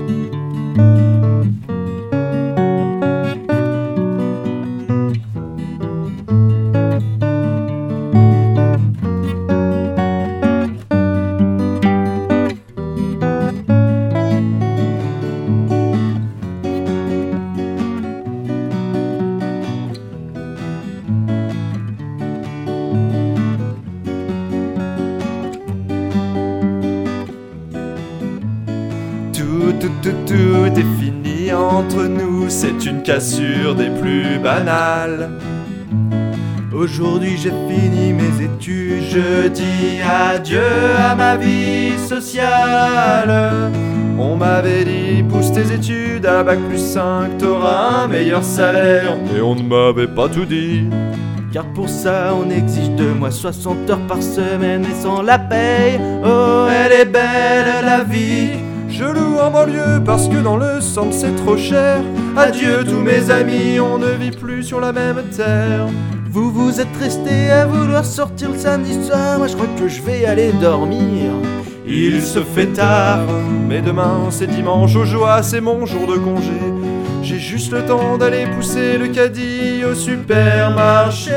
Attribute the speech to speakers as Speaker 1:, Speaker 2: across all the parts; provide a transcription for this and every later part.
Speaker 1: Tout est fini entre nous, c'est une cassure des plus banales. Aujourd'hui j'ai fini mes études, je dis adieu à ma vie sociale. On m'avait dit pousse tes études à bac+5, t'auras un meilleur salaire, mais on ne m'avait pas tout dit. Car pour ça on exige de moi 60 heures par semaine et sans la paye. Oh elle est belle la vie. Je loue en banlieue parce que dans le centre c'est trop cher. Adieu tous mes amis, on ne vit plus sur la même terre. Vous êtes restés à vouloir sortir le samedi soir, moi je crois que je vais aller dormir. Il se fait tard, mais demain c'est dimanche, aux joies c'est mon jour de congé. J'ai juste le temps d'aller pousser le caddie au supermarché.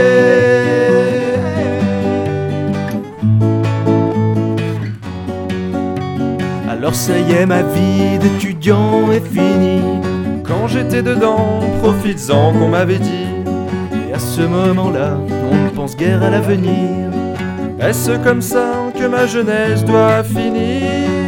Speaker 1: Alors ça y est, ma vie d'étudiant est finie. Quand j'étais dedans, profites-en qu'on m'avait dit. Et à ce moment-là, on ne pense guère à l'avenir. Est-ce comme ça que ma jeunesse doit finir?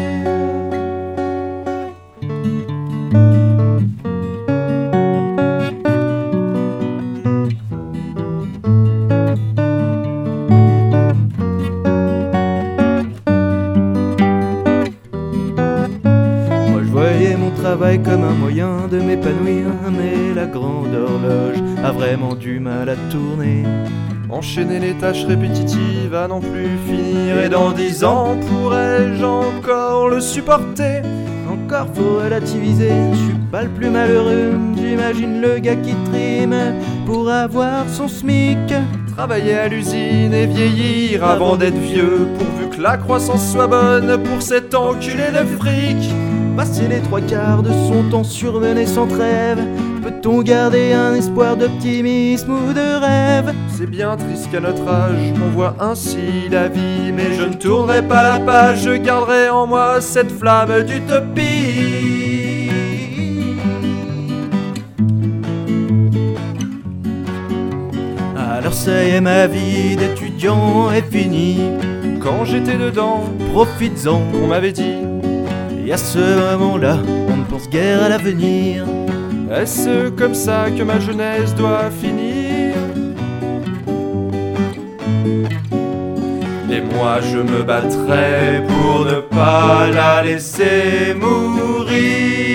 Speaker 1: Mon travail comme un moyen de m'épanouir, mais la grande horloge a vraiment du mal à tourner. Enchaîner les tâches répétitives à n'en plus finir, et dans 10 ans pourrais-je encore le supporter? Encore faut relativiser, je suis pas le plus malheureux. J'imagine le gars qui trime pour avoir son SMIC, travailler à l'usine et vieillir avant d'être vieux, pourvu que la croissance soit bonne pour cet enculé de fric. Passer les 3/4 de son temps surmené sans trêve, peut-on garder un espoir d'optimisme ou de rêve? C'est bien triste qu'à notre âge on voit ainsi la vie, mais je ne tournerai pas la page, je garderai en moi cette flamme d'utopie. Alors ça y est, ma vie d'étudiant est finie. Quand j'étais dedans, profites-en qu'on m'avait dit. Et à ce moment-là, on ne pense guère à l'avenir. Est-ce comme ça que ma jeunesse doit finir? Et moi je me battrai pour ne pas la laisser mourir.